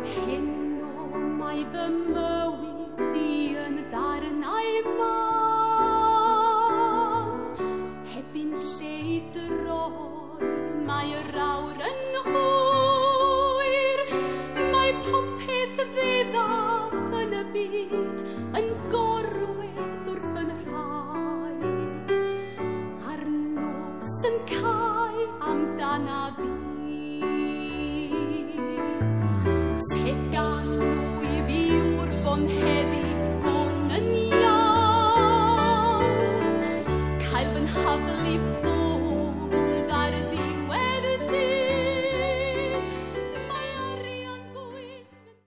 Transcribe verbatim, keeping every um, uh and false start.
Heno mai fy mywyd di yn ddarnau man. Hebyn lle i droi, mae yr awr yn hwyr. Mae popeth ddiddaf yn y byd